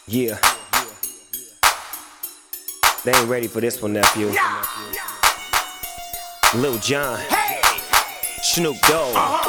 Yeah, they ain't ready for this one, nephew. Lil Jon, Snoop Dogg.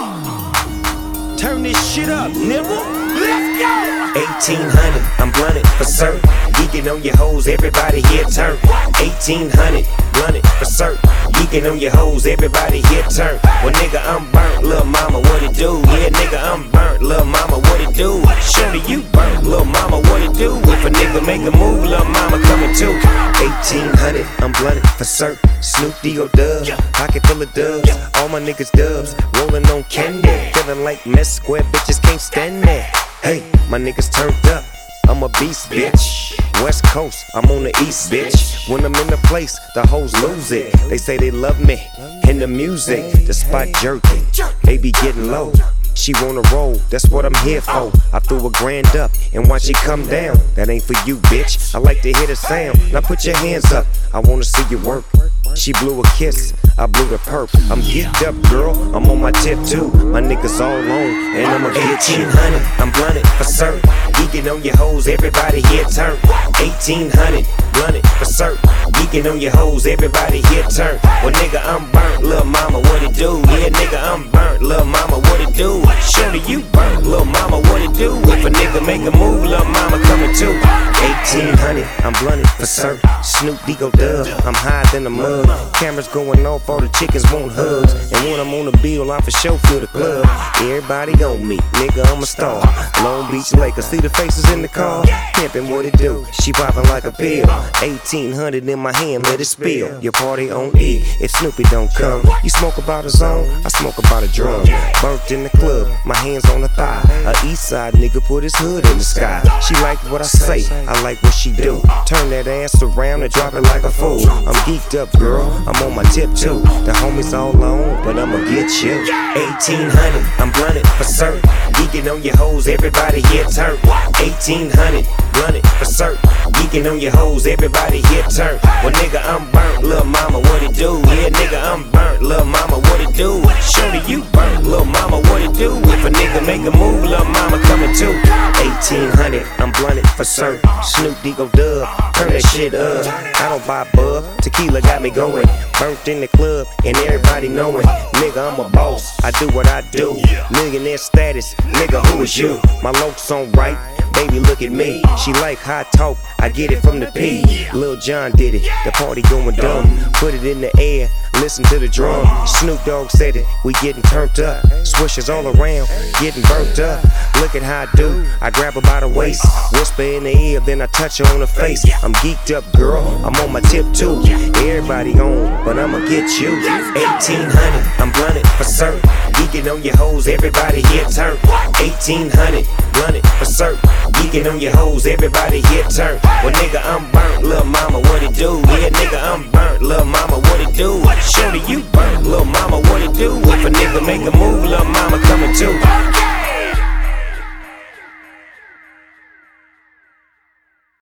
Turn this shit up, nigga. Let's go. 1800, I'm blunted for certain. Geeking on your hoes, everybody here turn. 1800, blunted for certain. Geeking on your hoes, everybody here turn. Well, nigga, I'm burnt, lil' mama, what it do? Yeah, nigga, I'm burnt, lil' mama, what it do? Shorty, you burnt, lil' mama, what it do? If a nigga make a move, lil' mama coming too. 1800, I'm blunted for certain. Snoop D.O. Dub, pocket full of dubs. All my niggas dubs, rolling on candy. Feeling like mess square bitches can't stand that. Hey, my niggas turned up, I'm a beast, bitch. West Coast, I'm on the East, bitch. When I'm in the place, the hoes lose it. They say they love me, and the music, the spot jerking. They be getting low. She wanna roll, that's what I'm here for. I threw a grand up and watch it come down. That ain't for you, bitch. I like to hear the sound. Now put your hands up, I wanna see you work. She blew a kiss, I blew the perp. I'm geeked up, girl, I'm on my tip too. My niggas all on, and I'ma get 1800, I'm blunted for certain. Geeking on your hoes, everybody here turn. 1800, blunted for certain. Geeking on your hoes, everybody here turn. Well, nigga, I'm burnt, lil' mama, what it do? Yeah, nigga, I'm burnt, lil' mama, what it do? Shorty, you burnt, lil' mama, what it do? If a nigga make a move, lil' mama coming too. 1800, I'm blunted for certain. Snoop D.O. Dub, I'm higher than the mud. Cameras going off, all the chickens want hugs. And when I'm on the bill, I for sure feel the club. Everybody on me, nigga, I'm a star. Long Beach Lakers, see the faces in the car. Pimpin' what it do, she poppin' like a pill. 1800 in my hand, let it spill. Your party on E, if Snoopy don't come. You smoke about a zone, I smoke about a drum. Burnt in the club, my hands on the thigh. A east side nigga put his hood in the sky. She like what I say, I like what she do. Turn that ass around and drop it like a fool. I'm geeked up, girl, I'm on my tip too. The homies all on, but I'ma get you. 1800, I'm blunted for certain. Geeking on your hoes, everybody here turn. 1800, blunted for certain. Geeking on your hoes, everybody here turn. Well, nigga, I'm burnt, lil' mama, what it do? Yeah, nigga, I'm burnt, lil' mama, what it do? Shorty, you burnt, lil' mama, what it do? If a nigga make a move, lil' mama coming too. 1800, I'm blunted for certain. Snoop D.O. Dub, turn that shit up. I don't buy bub, tequila got me going. Burnt in the club, and everybody knowing. Nigga, I'm a boss, I do what I do. Millionaire status, nigga, who is you? My looks on right, baby, look at me. She like hot talk, I get it from the P. Lil Jon did it, the party going dumb. Put it in the air, listen to the drum. Snoop Dogg said it, we getting turned up. Swishers all around, getting burnt up. Look at how I do, I grab her by the waist. Whisper in the ear, then I touch her on the face. I'm geeked up, girl, I'm on my tip too. Everybody on, but I'ma get you. 1800, I'm blunted for certain. Geeking on your hoes, everybody here turn. 1800, blunted for certain. Geeking on your hoes, everybody here turn. Well, nigga, I'm burnt, lil' mama, what it do? Yeah, nigga, I'm burnt, lil' mama, what it do? Shorty, you burnt, lil' mama, what it do? If a nigga make a move, lil' mama coming too.